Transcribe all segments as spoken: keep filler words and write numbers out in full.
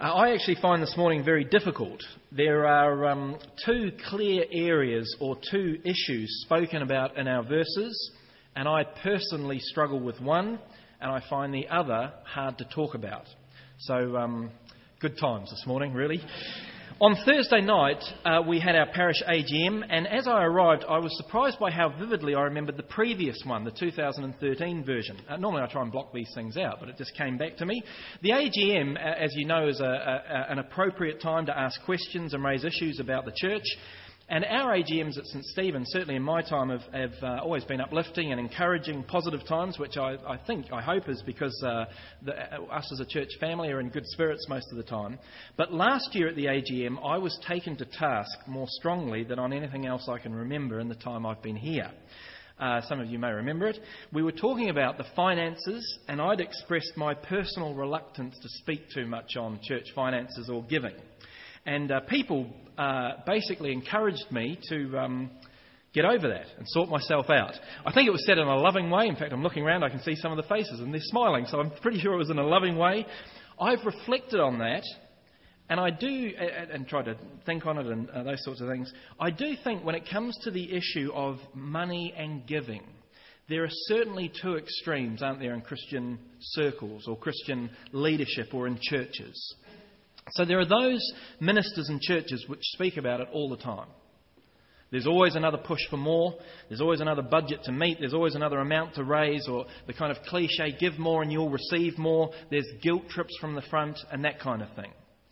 Uh, I actually find this morning very difficult. There are um, two clear areas or two issues spoken about in our verses, and I personally struggle with one, and I find the other hard to talk about. So, um, good times this morning, really. On Thursday night, uh, we had our parish A G M, and as I arrived, I was surprised by how vividly I remembered the previous one, the two thousand thirteen version. Uh, normally I try and block these things out, but it just came back to me. The A G M, as you know, is a, a, an appropriate time to ask questions and raise issues about the church. And our A G Ms at St Stephen's, certainly in my time, have, have uh, always been uplifting and encouraging, positive times, which I, I think, I hope is because uh, the, uh, us as a church family are in good spirits most of the time. But last year at the A G M, I was taken to task more strongly than on anything else I can remember in the time I've been here. Uh, some of you may remember it. We were talking about the finances, and I'd expressed my personal reluctance to speak too much on church finances or giving. And uh, people uh, basically encouraged me to um, get over that and sort myself out. I think it was said in a loving way. In fact, I'm looking around, I can see some of the faces and they're smiling, so I'm pretty sure it was in a loving way. I've reflected on that, and I do, and, and tried to think on it and uh, those sorts of things. I do think when it comes to the issue of money and giving, there are certainly two extremes, aren't there, in Christian circles or Christian leadership or in churches. So there are those ministers and churches which speak about it all the time. There's always another push for more. There's always another budget to meet. There's always another amount to raise, or the kind of cliche, give more and you'll receive more. There's guilt trips from the front and that kind of thing.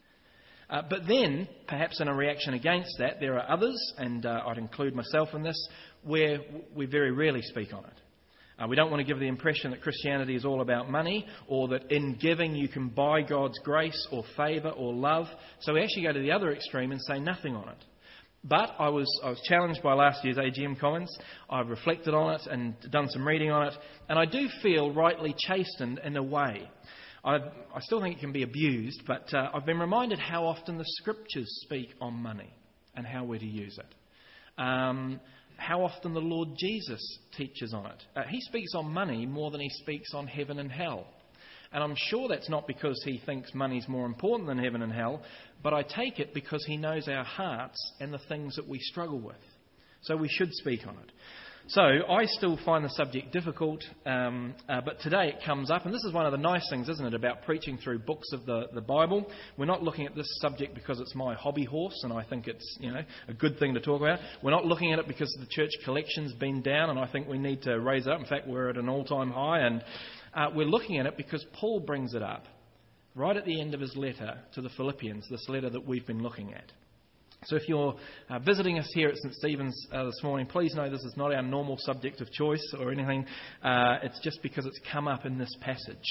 Uh, but then, perhaps in a reaction against that, there are others, and uh, I'd include myself in this, where we very rarely speak on it. Uh, we don't want to give the impression that Christianity is all about money, or that in giving you can buy God's grace or favour or love. So we actually go to the other extreme and say nothing on it. But I was I was challenged by last year's A G M comments. I've reflected on it and done some reading on it, and I do feel rightly chastened in a way. I've, I still think it can be abused, but uh, I've been reminded how often the Scriptures speak on money and how we're to use it. Um... How often the Lord Jesus teaches on it. Uh, he speaks on money more than he speaks on heaven and hell. And I'm sure that's not because he thinks money's more important than heaven and hell, but I take it because he knows our hearts and the things that we struggle with. So we should speak on it. So I still find the subject difficult, um, uh, but today it comes up, and this is one of the nice things, isn't it, about preaching through books of the, the Bible. We're not looking at this subject because it's my hobby horse, and I think it's, you know, a good thing to talk about. We're not looking at it because the church collection's been down, and I think we need to raise it up. In fact, we're at an all-time high, and uh, we're looking at it because Paul brings it up right at the end of his letter to the Philippians, this letter that we've been looking at. So if you're uh, visiting us here at St Stephen's uh, this morning, please know this is not our normal subject of choice or anything. Uh, it's just because it's come up in this passage.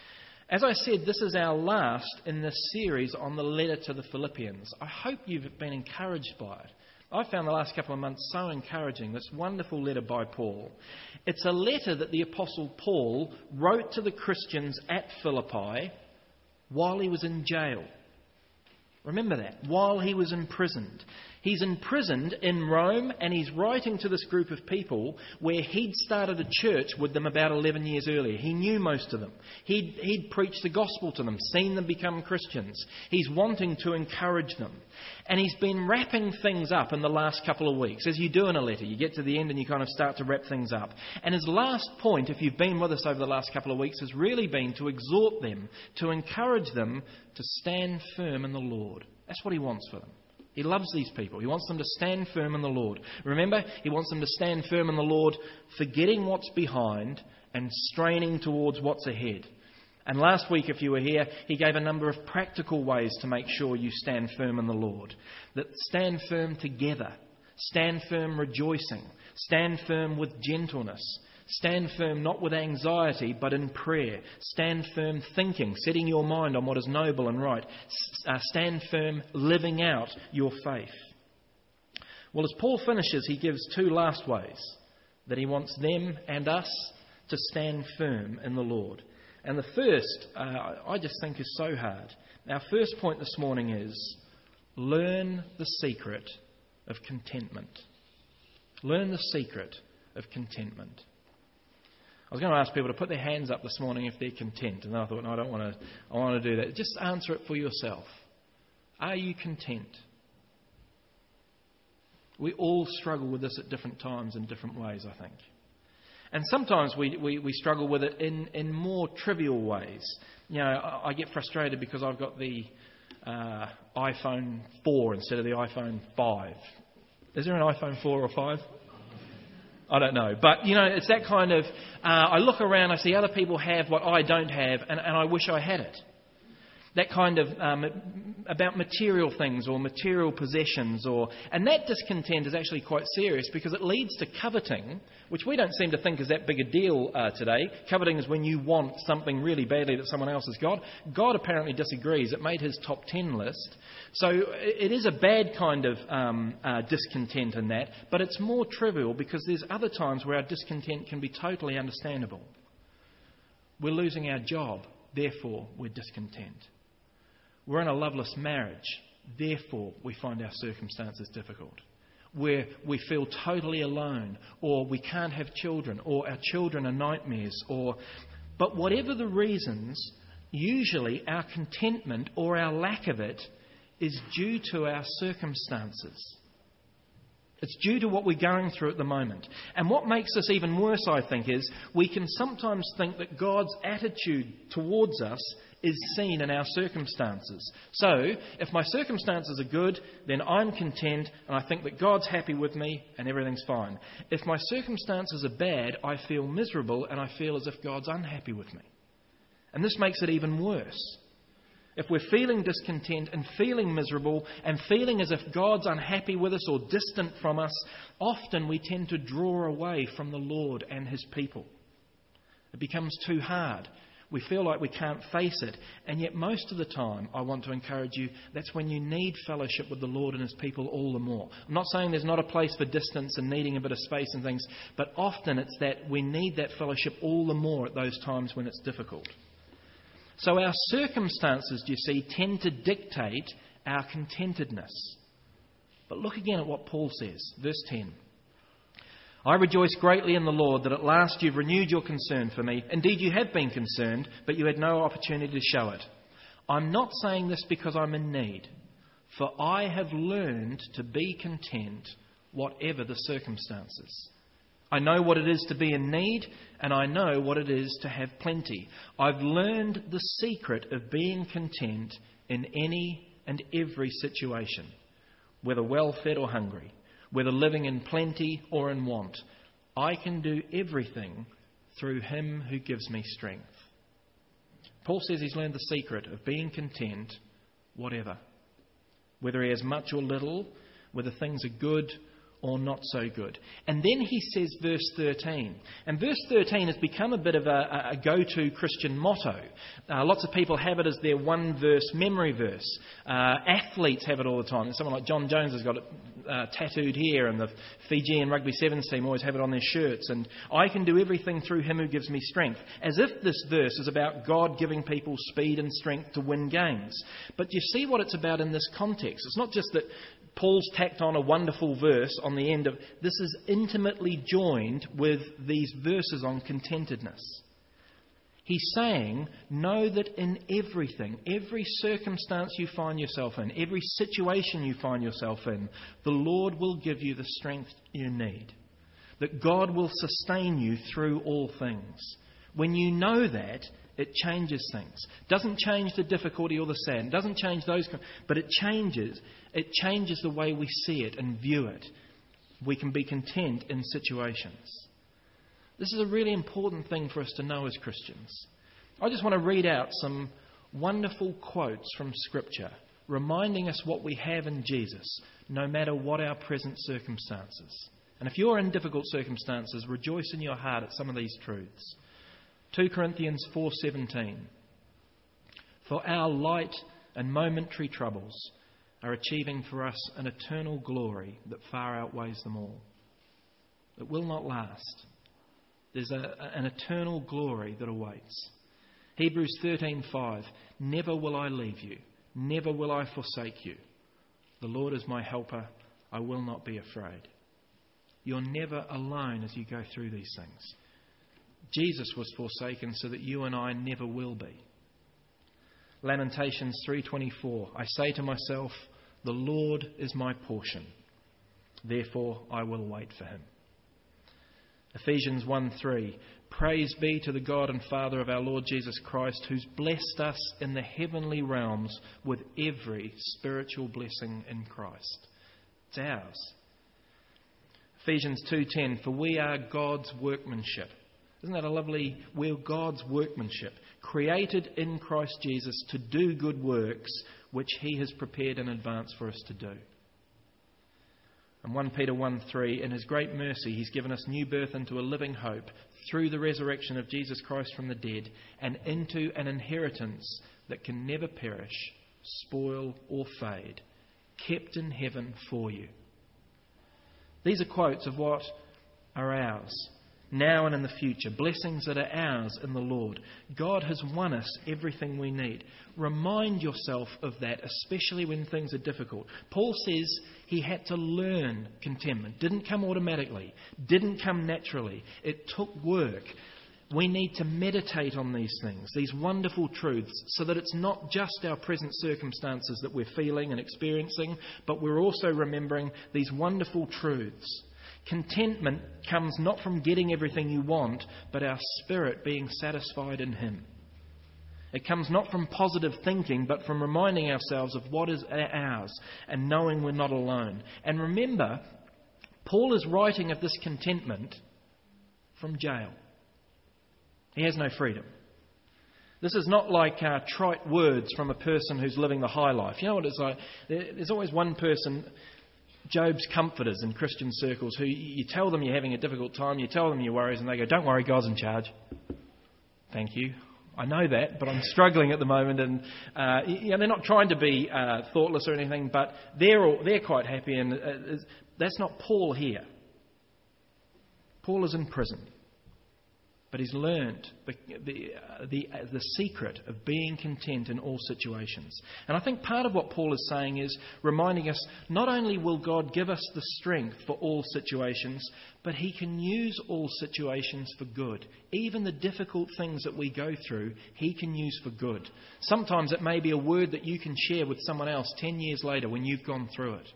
As I said, this is our last in this series on the letter to the Philippians. I hope you've been encouraged by it. I found the last couple of months so encouraging, this wonderful letter by Paul. It's a letter that the Apostle Paul wrote to the Christians at Philippi while he was in jail. Remember that, while he was imprisoned. He's imprisoned in Rome, and he's writing to this group of people where he'd started a church with them about eleven years earlier. He knew most of them. He'd, he'd preached the gospel to them, seen them become Christians. He's wanting to encourage them. And he's been wrapping things up in the last couple of weeks. As you do in a letter, you get to the end and you kind of start to wrap things up. And his last point, if you've been with us over the last couple of weeks, has really been to exhort them, to encourage them to stand firm in the Lord. That's what he wants for them. He loves these people. He wants them to stand firm in the Lord. Remember, he wants them to stand firm in the Lord, forgetting what's behind and straining towards what's ahead. And last week, if you were here, he gave a number of practical ways to make sure you stand firm in the Lord. That stand firm together, stand firm rejoicing, stand firm with gentleness, stand firm not with anxiety but in prayer, stand firm thinking, setting your mind on what is noble and right, uh, stand firm living out your faith. Well, as Paul finishes, he gives two last ways that he wants them and us to stand firm in the Lord. And the first, uh, I just think, is so hard. Our first point this morning is learn the secret of contentment. Learn the secret of contentment. I was going to ask people to put their hands up this morning if they're content, and I thought, no, I don't want to. I want to do that. Just answer it for yourself. Are you content? We all struggle with this at different times in different ways, I think. And sometimes we, we, we struggle with it in, in more trivial ways. You know, I, I get frustrated because I've got the uh, iPhone four instead of the iPhone five. Is there an iPhone four or five? I don't know. But, you know, it's that kind of, uh, I look around, I see other people have what I don't have, and, and I wish I had it. That kind of, um, about material things or material possessions. or And that discontent is actually quite serious because it leads to coveting, which we don't seem to think is that big a deal uh, today. Coveting is when you want something really badly that someone else has got. God apparently disagrees. It made his top ten list. So it is a bad kind of um, uh, discontent in that, but it's more trivial because there's other times where our discontent can be totally understandable. We're losing our job, therefore we're discontent. We're in a loveless marriage, therefore we find our circumstances difficult. Where we feel totally alone, or we can't have children, or our children are nightmares, or but whatever the reasons, usually our contentment or our lack of it is due to our circumstances. It's due to what we're going through at the moment. And what makes this even worse, I think, is we can sometimes think that God's attitude towards us is seen in our circumstances. So, if my circumstances are good, then I'm content and I think that God's happy with me and everything's fine. If my circumstances are bad, I feel miserable and I feel as if God's unhappy with me. And this makes it even worse. If we're feeling discontent and feeling miserable and feeling as if God's unhappy with us or distant from us, often we tend to draw away from the Lord and his people. It becomes too hard. We feel like we can't face it. And yet most of the time, I want to encourage you, that's when you need fellowship with the Lord and his people all the more. I'm not saying there's not a place for distance and needing a bit of space and things, but often it's that we need that fellowship all the more at those times when it's difficult. So our circumstances, you see, tend to dictate our contentedness. But look again at what Paul says, verse ten. I rejoice greatly in the Lord that at last you've renewed your concern for me. Indeed, you have been concerned, but you had no opportunity to show it. I'm not saying this because I'm in need, for I have learned to be content, whatever the circumstances. I know what it is to be in need, and I know what it is to have plenty. I've learned the secret of being content in any and every situation, whether well-fed or hungry, whether living in plenty or in want. I can do everything through him who gives me strength. Paul says he's learned the secret of being content, whatever. Whether he has much or little, whether things are good or not so good. And then he says verse thirteen. And verse thirteen has become a bit of a, a go-to Christian motto. Uh, lots of people have it as their one-verse memory verse. Uh, athletes have it all the time. And someone like John Jones has got it uh, tattooed here, and the Fijian Rugby Sevens team always have it on their shirts. And I can do everything through him who gives me strength. As if this verse is about God giving people speed and strength to win games. But you see what it's about in this context. It's not just that Paul's tacked on a wonderful verse on the end of this is intimately joined with these verses on contentedness. He's saying, know that in everything, every circumstance you find yourself in, every situation you find yourself in, the Lord will give you the strength you need. That God will sustain you through all things. When you know that, it changes things. It doesn't change the difficulty or the sad. It doesn't change those, but it changes. It changes the way we see it and view it. We can be content in situations. This is a really important thing for us to know as Christians. I just want to read out some wonderful quotes from Scripture, reminding us what we have in Jesus, no matter what our present circumstances. And if you're in difficult circumstances, rejoice in your heart at some of these truths. Second Corinthians four seventeen. For our light and momentary troubles are achieving for us an eternal glory that far outweighs them all. It will not last. There's a, an eternal glory that awaits. Hebrews thirteen five. Never will I leave you. Never will I forsake you. The Lord is my helper. I will not be afraid. You're never alone as you go through these things. Jesus was forsaken so that you and I never will be. Lamentations three twenty-four, I say to myself, the Lord is my portion, therefore I will wait for him. Ephesians one three, praise be to the God and Father of our Lord Jesus Christ, who's blessed us in the heavenly realms with every spiritual blessing in Christ. It's ours. Ephesians two ten, for we are God's workmanship. Isn't that a lovely, we're God's workmanship, created in Christ Jesus to do good works, which he has prepared in advance for us to do. And First Peter one three, in his great mercy, he's given us new birth into a living hope through the resurrection of Jesus Christ from the dead and into an inheritance that can never perish, spoil or fade, kept in heaven for you. These are quotes of what are ours, now and in the future, blessings that are ours in the Lord. God has won us everything we need. Remind yourself of that, especially when things are difficult. Paul says he had to learn contentment. Didn't come automatically, didn't come naturally. It took work. We need to meditate on these things, these wonderful truths, so that it's not just our present circumstances that we're feeling and experiencing, but we're also remembering these wonderful truths. Contentment comes not from getting everything you want, but our spirit being satisfied in him. It comes not from positive thinking, but from reminding ourselves of what is ours and knowing we're not alone. And remember, Paul is writing of this contentment from jail. He has no freedom. This is not like uh, trite words from a person who's living the high life. You know what it's like? There's always one person, Job's comforters in Christian circles, who you tell them you're having a difficult time, you tell them your worries, and they go, don't worry, God's in charge. Thank you. I know that, but I'm struggling at the moment, and uh, you know, they're not trying to be uh, thoughtless or anything, but they're all, they're quite happy, and uh, that's not Paul here. Paul is in prison. But he's learned the, the, the, the secret of being content in all situations. And I think part of what Paul is saying is reminding us not only will God give us the strength for all situations, but he can use all situations for good. Even the difficult things that we go through, he can use for good. Sometimes it may be a word that you can share with someone else ten years later when you've gone through it.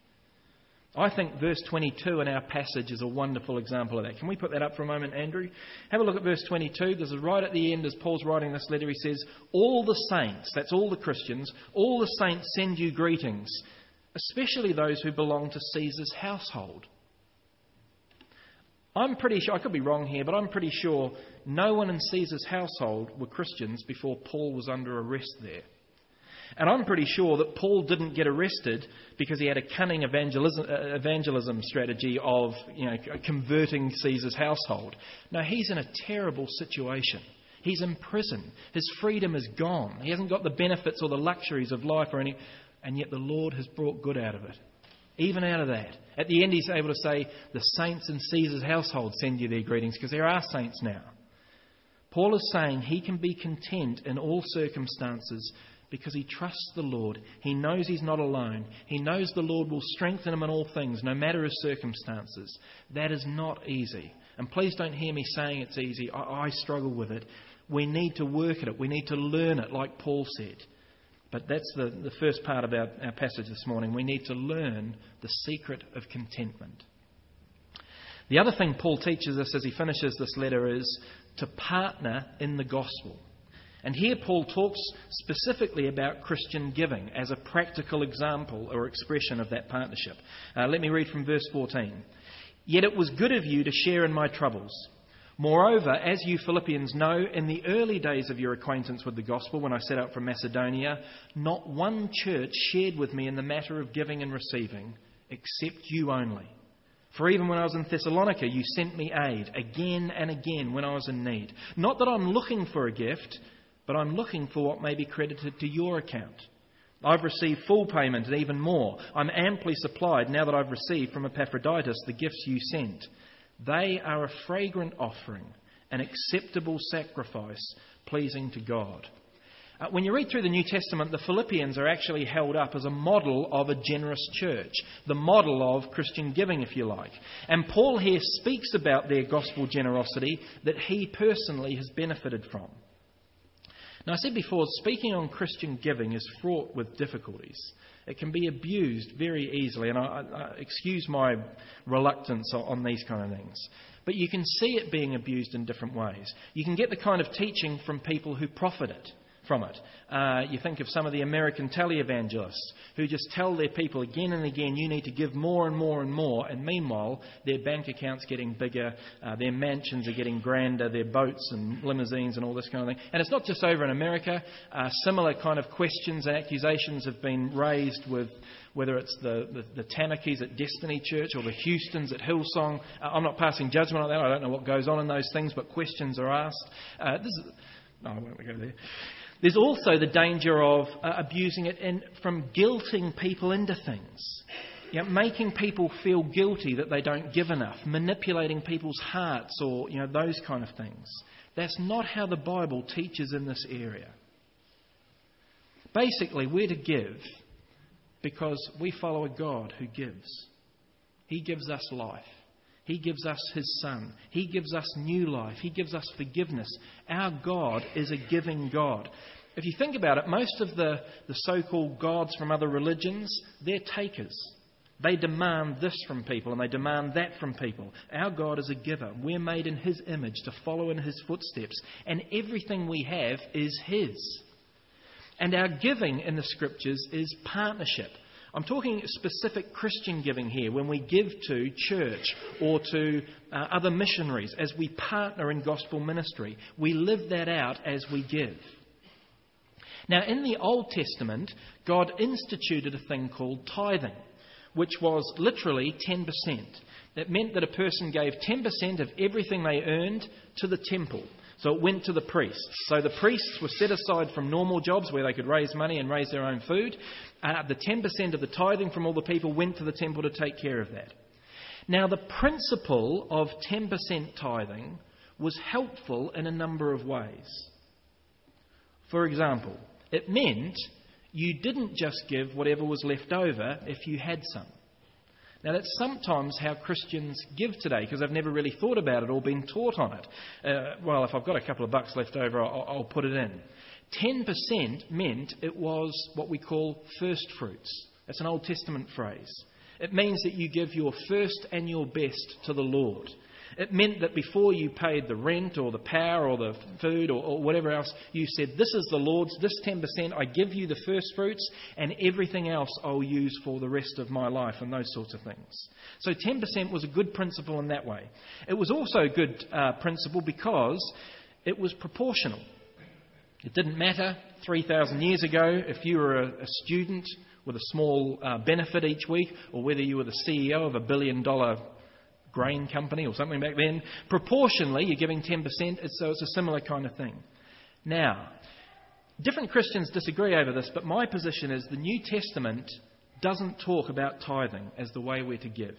I think verse twenty-two in our passage is a wonderful example of that. Can we put that up for a moment, Andrew? Have a look at verse twenty-two. This is right at the end as Paul's writing this letter. He says, all the saints, that's all the Christians, all the saints send you greetings, especially those who belong to Caesar's household. I'm pretty sure, I could be wrong here, but I'm pretty sure no one in Caesar's household were Christians before Paul was under arrest there. And I'm pretty sure that Paul didn't get arrested because he had a cunning evangelism, evangelism strategy of, you know, converting Caesar's household. No, he's in a terrible situation. He's in prison. His freedom is gone. He hasn't got the benefits or the luxuries of life or any, and yet the Lord has brought good out of it. Even out of that. At the end he's able to say, the saints in Caesar's household send you their greetings, because there are saints now. Paul is saying he can be content in all circumstances because he trusts the Lord. He knows he's not alone. He knows the Lord will strengthen him in all things, no matter his circumstances. That is not easy. And please don't hear me saying it's easy. I, I struggle with it. We need to work at it. We need to learn it, like Paul said. But that's the, the first part of our, our passage this morning. We need to learn the secret of contentment. The other thing Paul teaches us as he finishes this letter is to partner in the gospel. And here Paul talks specifically about Christian giving as a practical example or expression of that partnership. Uh, let me read from verse fourteen. Yet it was good of you to share in my troubles. Moreover, as you Philippians know, in the early days of your acquaintance with the gospel, when I set out from Macedonia, not one church shared with me in the matter of giving and receiving, except you only. For even when I was in Thessalonica, you sent me aid again and again when I was in need. Not that I'm looking for a gift, but I'm looking for what may be credited to your account. I've received full payment and even more. I'm amply supplied now that I've received from Epaphroditus the gifts you sent. They are a fragrant offering, an acceptable sacrifice, pleasing to God. Uh, when you read through the New Testament, the Philippians are actually held up as a model of a generous church, the model of Christian giving, if you like. And Paul here speaks about their gospel generosity that he personally has benefited from. Now, I said before, speaking on Christian giving is fraught with difficulties. It can be abused very easily, and I, I excuse my reluctance on these kind of things. But you can see it being abused in different ways. You can get the kind of teaching from people who profit it. From it. Uh, you think of some of the American televangelists who just tell their people again and again, you need to give more and more and more, and meanwhile their bank account's getting bigger, uh, their mansions are getting grander, their boats and limousines and all this kind of thing. And it's not just over in America. Uh, similar kind of questions and accusations have been raised with whether it's the, the, the Tanakis at Destiny Church or the Houstons at Hillsong. Uh, I'm not passing judgment on that. I don't know what goes on in those things, but questions are asked. Uh, this is, no, I won't go there. There's also the danger of uh, abusing it and from guilting people into things. You know, making people feel guilty that they don't give enough, manipulating people's hearts or, you know, those kind of things. That's not how the Bible teaches in this area. Basically, we're to give because we follow a God who gives. He gives us life. He gives us His Son. He gives us new life. He gives us forgiveness. Our God is a giving God. If you think about it, most of the, the so-called gods from other religions, they're takers. They demand this from people and they demand that from people. Our God is a giver. We're made in His image to follow in His footsteps. And everything we have is His. And our giving in the Scriptures is partnership. I'm talking specific Christian giving here, when we give to church or to uh, other missionaries as we partner in gospel ministry. We live that out as we give. Now, in the Old Testament, God instituted a thing called tithing, which was literally ten percent. That meant that a person gave ten percent of everything they earned to the temple. So it went to the priests. So the priests were set aside from normal jobs where they could raise money and raise their own food. Uh, the ten percent of the tithing from all the people went to the temple to take care of that. Now, the principle of ten percent tithing was helpful in a number of ways. For example, it meant you didn't just give whatever was left over if you had some. Now, that's sometimes how Christians give today, because they've never really thought about it or been taught on it. Uh, well, if I've got a couple of bucks left over, I'll, I'll put it in. ten percent meant it was what we call first fruits. That's an Old Testament phrase. It means that you give your first and your best to the Lord. It meant that before you paid the rent or the power or the food or, or whatever else, you said, this is the Lord's, this ten percent, I give you the first fruits, and everything else I'll use for the rest of my life, and those sorts of things. So ten percent was a good principle in that way. It was also a good uh, principle because it was proportional. It didn't matter three thousand years ago if you were a, a student with a small uh, benefit each week, or whether you were the C E O of a billion dollar grain company or something back then. Proportionally, you're giving ten percent, so it's a similar kind of thing. Now, different Christians disagree over this, but my position is the New Testament doesn't talk about tithing as the way we're to give.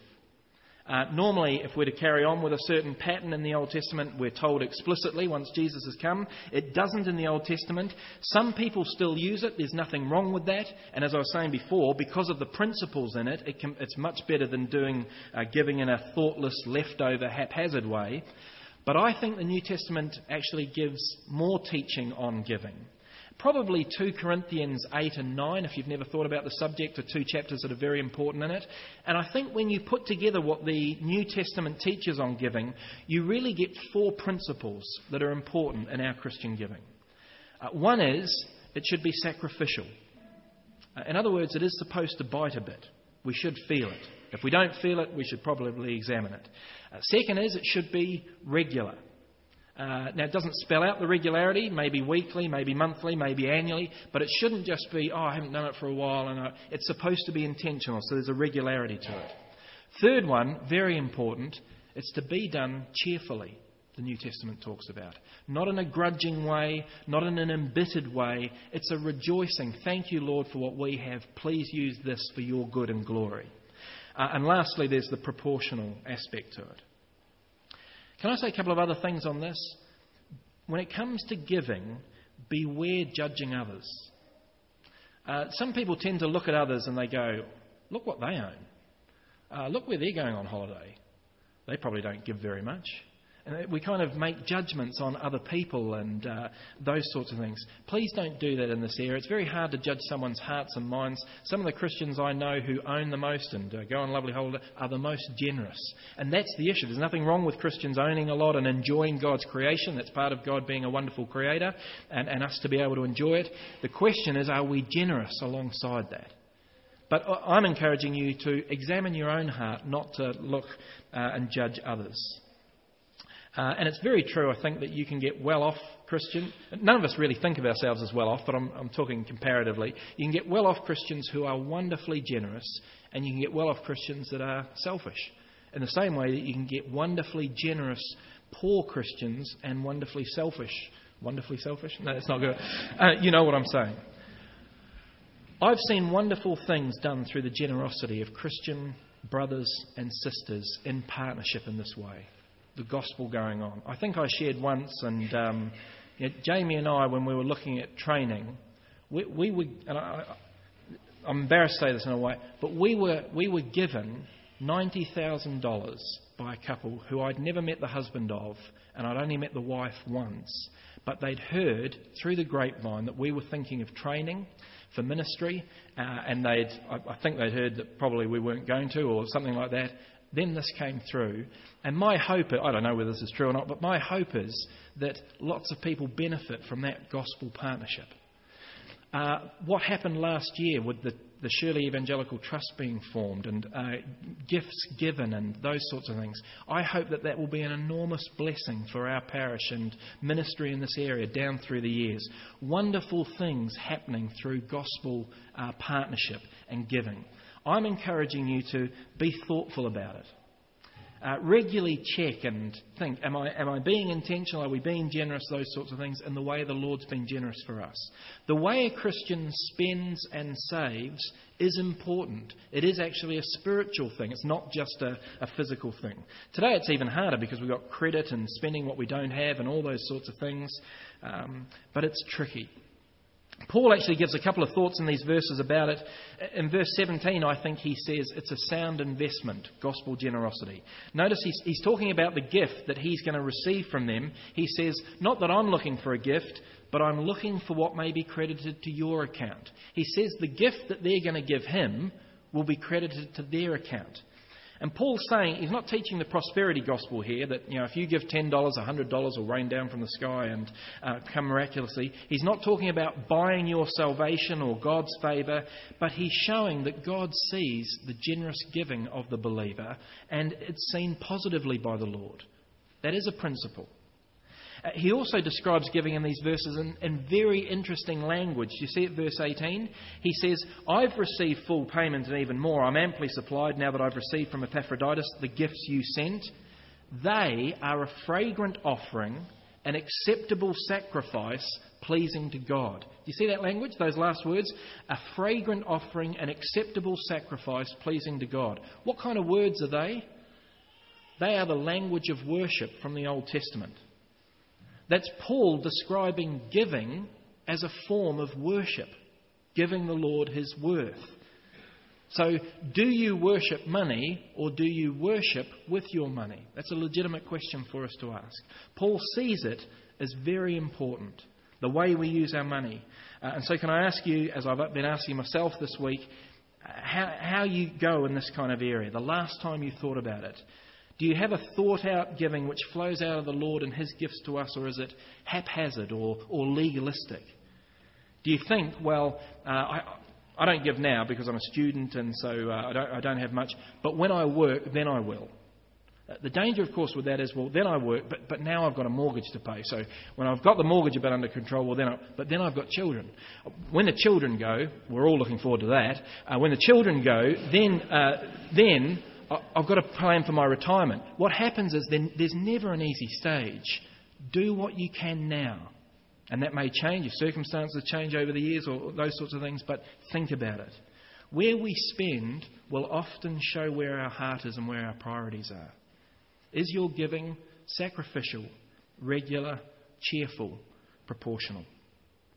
Uh, normally, if we're to carry on with a certain pattern in the Old Testament, we're told explicitly once Jesus has come. It doesn't in the Old Testament. Some people still use it. There's nothing wrong with that. And as I was saying before, because of the principles in it, it can, it's much better than doing uh, giving in a thoughtless, leftover, haphazard way. But I think the New Testament actually gives more teaching on giving. Probably two Corinthians eight and nine, if you've never thought about the subject, are two chapters that are very important in it. And I think when you put together what the New Testament teaches on giving, you really get four principles that are important in our Christian giving. Uh, one is, it should be sacrificial. Uh, in other words, it is supposed to bite a bit. We should feel it. If we don't feel it, we should probably examine it. Uh, second is, it should be regular. Uh, now, it doesn't spell out the regularity, maybe weekly, maybe monthly, maybe annually, but it shouldn't just be, oh, I haven't done it for a while. And I... It's supposed to be intentional, so there's a regularity to it. Third one, very important, it's to be done cheerfully, the New Testament talks about. Not in a grudging way, not in an embittered way. It's a rejoicing. Thank you, Lord, for what we have. Please use this for your good and glory. Uh, and lastly, there's the proportional aspect to it. Can I say a couple of other things on this? When it comes to giving, beware judging others. Uh, some people tend to look at others and they go, look what they own. Uh, look where they're going on holiday. They probably don't give very much. And we kind of make judgments on other people and uh, those sorts of things. Please don't do that in this area. It's very hard to judge someone's hearts and minds. Some of the Christians I know who own the most and uh, go on lovely holiday are the most generous. And that's the issue. There's nothing wrong with Christians owning a lot and enjoying God's creation. That's part of God being a wonderful creator and, and us to be able to enjoy it. The question is, are we generous alongside that? But I'm encouraging you to examine your own heart, not to look uh, and judge others. Uh, and it's very true, I think, that you can get well-off Christian. None of us really think of ourselves as well-off, but I'm, I'm talking comparatively. You can get well-off Christians who are wonderfully generous, and you can get well-off Christians that are selfish. In the same way that you can get wonderfully generous poor Christians and wonderfully selfish. Wonderfully selfish? No, that's not good. Uh, you know what I'm saying. I've seen wonderful things done through the generosity of Christian brothers and sisters in partnership in this way. The gospel going on. I think I shared once, and um, you know, Jamie and I, when we were looking at training, we, we were, and I, I'm embarrassed to say this in a way, but we were we were given ninety thousand dollars by a couple who I'd never met the husband of, and I'd only met the wife once, but they'd heard through the grapevine that we were thinking of training for ministry, uh, and they'd, I, I think they'd heard that probably we weren't going to, or something like that. Then this came through, and my hope, I don't know whether this is true or not, but my hope is that lots of people benefit from that gospel partnership. Uh, what happened last year with the, the Shirley Evangelical Trust being formed and uh, gifts given and those sorts of things, I hope that that will be an enormous blessing for our parish and ministry in this area down through the years. Wonderful things happening through gospel uh, partnership and giving. I'm encouraging you to be thoughtful about it. Uh, regularly check and think, am I am I being intentional? Are we being generous? Those sorts of things, in the way the Lord's been generous for us. The way a Christian spends and saves is important. It is actually a spiritual thing. It's not just a, a physical thing. Today it's even harder because we've got credit and spending what we don't have and all those sorts of things. Um, but it's tricky. Paul actually gives a couple of thoughts in these verses about it. In verse seventeen, I think he says it's a sound investment, gospel generosity. Notice he's, he's talking about the gift that he's going to receive from them. He says, not that I'm looking for a gift, but I'm looking for what may be credited to your account. He says the gift that they're going to give him will be credited to their account. And Paul's saying, he's not teaching the prosperity gospel here, that, you know, if you give ten dollars, one hundred dollars will rain down from the sky and uh, come miraculously. He's not talking about buying your salvation or God's favour, but he's showing that God sees the generous giving of the believer, and it's seen positively by the Lord. That is a principle. Uh, he also describes giving in these verses in, in very interesting language. You see at verse eighteen? He says, I've received full payment and even more. I'm amply supplied now that I've received from Epaphroditus the gifts you sent. They are a fragrant offering, an acceptable sacrifice, pleasing to God. Do you see that language, those last words? A fragrant offering, an acceptable sacrifice, pleasing to God. What kind of words are they? They are the language of worship from the Old Testament. That's Paul describing giving as a form of worship, giving the Lord his worth. So, do you worship money or do you worship with your money? That's a legitimate question for us to ask. Paul sees it as very important, the way we use our money. Uh, and so can I ask you, as I've been asking myself this week, how, how you go in this kind of area, the last time you thought about it. Do you have a thought-out giving which flows out of the Lord and his gifts to us, or is it haphazard or, or legalistic? Do you think, well, uh, I, I don't give now because I'm a student and so uh, I, don't, I don't have much, but when I work, then I will. Uh, the danger, of course, with that is, well, then I work, but, but now I've got a mortgage to pay. So when I've got the mortgage a bit under control, well, then I, but then I've got children. When the children go, we're all looking forward to that, uh, when the children go, then uh, then... I've got a plan for my retirement. What happens is then there's never an easy stage. Do what you can now. And that may change if circumstances change over the years or those sorts of things, but think about it. Where we spend will often show where our heart is and where our priorities are. Is your giving sacrificial, regular, cheerful, proportional?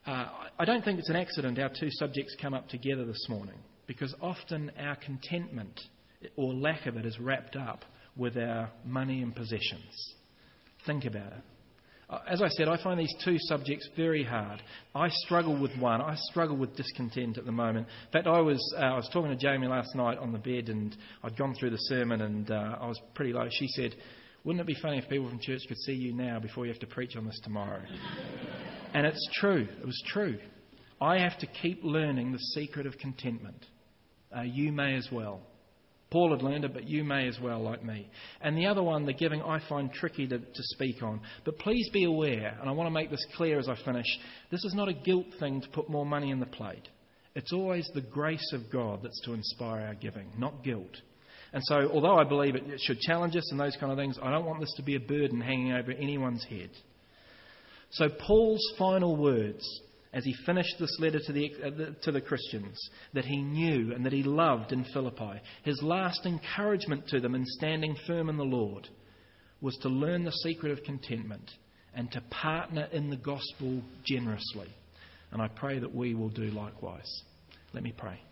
Uh, I don't think it's an accident our two subjects come up together this morning, because often our contentment or lack of it is wrapped up with our money and possessions. Think about it. As I said, I find these two subjects very hard. I struggle with one. I struggle with discontent at the moment. In fact, I was uh, I was talking to Jamie last night on the bed, and I'd gone through the sermon, and uh, I was pretty low. She said, "Wouldn't it be funny if people from church could see you now before you have to preach on this tomorrow?" And it's true. It was true. I have to keep learning the secret of contentment. Uh, you may as well. Paul had learned it, but you may as well, like me. And the other one, the giving, I find tricky to, to speak on. But please be aware, and I want to make this clear as I finish, this is not a guilt thing to put more money in the plate. It's always the grace of God that's to inspire our giving, not guilt. And so, although I believe it, it should challenge us and those kind of things, I don't want this to be a burden hanging over anyone's head. So Paul's final words, as he finished this letter to the, uh, to the Christians that he knew and that he loved in Philippi, his last encouragement to them in standing firm in the Lord was to learn the secret of contentment and to partner in the gospel generously. And I pray that we will do likewise. Let me pray.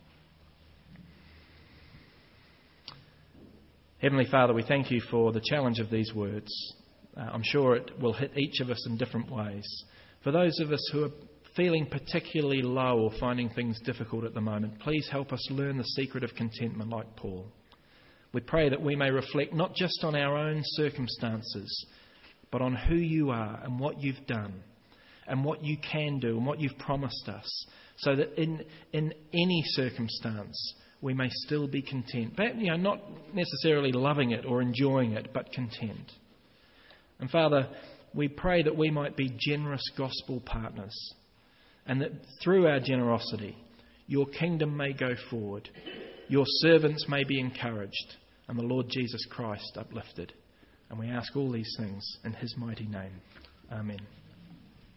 Heavenly Father, we thank you for the challenge of these words. Uh, I'm sure it will hit each of us in different ways. For those of us who are feeling particularly low or finding things difficult at the moment, please help us learn the secret of contentment like Paul. We pray that we may reflect not just on our own circumstances, but on who you are and what you've done and what you can do and what you've promised us, so that in in any circumstance we may still be content. But, you know, not necessarily loving it or enjoying it, but content. And Father, we pray that we might be generous gospel partners, and that through our generosity, your kingdom may go forward, your servants may be encouraged, and the Lord Jesus Christ uplifted. And we ask all these things in his mighty name. Amen.